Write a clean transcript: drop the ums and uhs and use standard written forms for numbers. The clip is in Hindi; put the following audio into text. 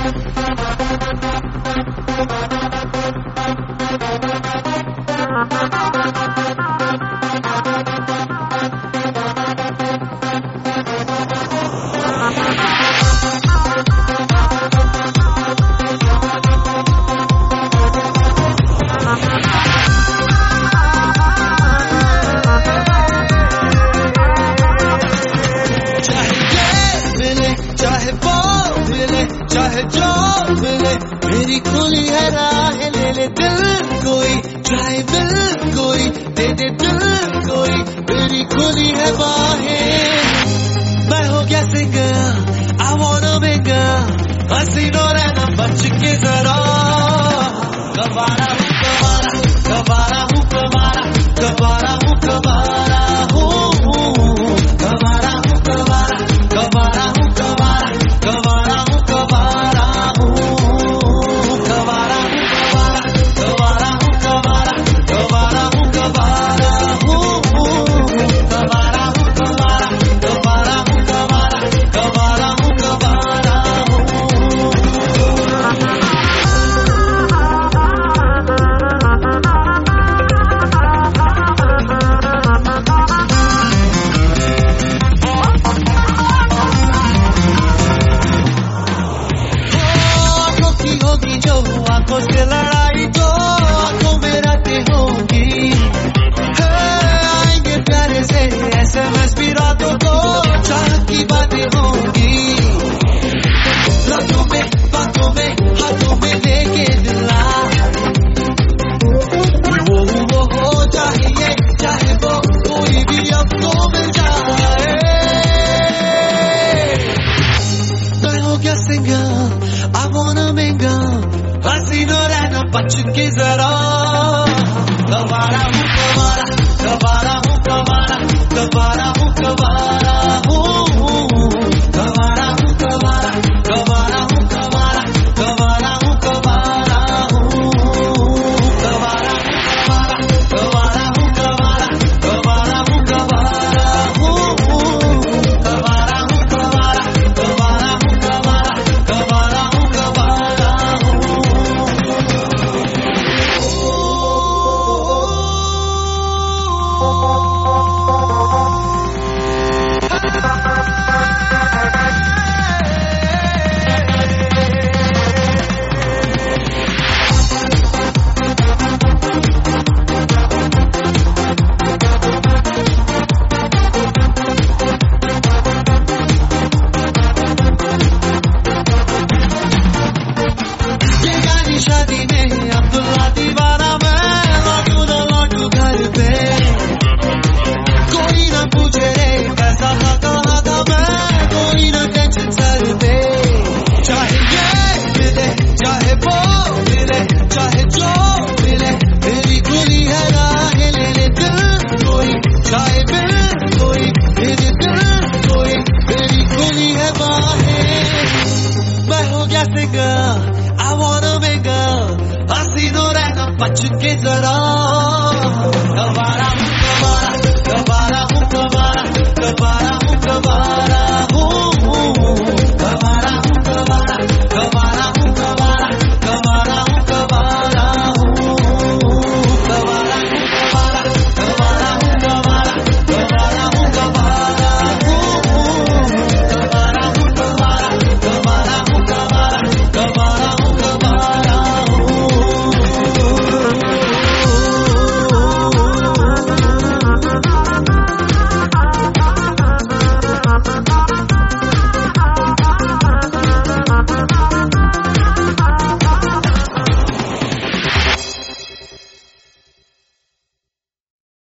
चाहे जो मिले मेरी खुली है राह, ले ले दिल कोई, चाहे दिल कोई, दे दे दिल कोई, मेरी खुली है बाहें। मैं हो गया सिंगल, I wanna mingle, हसीनों रहना बच के जरा। कबारा हूँ कबारा, कबारा हूँ कबारा, कबारा हूँ कबारा हूँ, कबारा हूँ कबारा, कबारा हूँ कबारा, कबारा हूँ कबारा हूँ, कबारा हूँ कबारा, कबारा हूँ कबारा, कबारा हूँ कबारा हूँ, कबारा हूँ कबारा, कबारा हूँ कबारा, कबारा हूँ कबारा हूँ। होगी जो आंखों से लड़ाई तो आंखों में रातें होंगी, आएंगे प्यारे से SMS भी रातों को, चाहत की बातें होंगी, रातों में बातों में हाथों में लेके दिला, वो हो चाहिए चाहे वो कोई भी अब तो मिल जाए। मैं हो गया सिंगल, I wanna mingle, हसीनों रहना बच के जरा। कबारा हूँ कबारा, कबारा हूँ कबारा, कबारा हूँ कबारा हूँ, कबारा हूँ कबारा, कबारा हूँ कबारा, कबारा हूँ कबारा हूँ, कबारा हूँ कबारा, कबारा हूँ कबारा, कबारा हूँ कबारा हूँ, कबारा हूँ कबारा, कबारा हूँ कबारा, कबारा हूँ कबारा हूँ। शादी में अब्दुल्ला दीवाना, मैं लौटू न लौटू घर पे, कोई न पूछे रे कैसा था कहाँ था मैं, कोई न टेंशन सर पे, चाहे ये मिले चाहे वो मिले, चाहे जो मिले मेरी खुली है राह, ले ले दिल कोई, चाहे दिल कोई, दे दे दिल कोई, मेरी खुली है बाहें। मैं हो गया सिंगल, I wanna mingle, हसीनों रहना बच के जरा। कबारा हूँ कबारा, कबारा हूँ कबारा, कबारा हूँ कबारा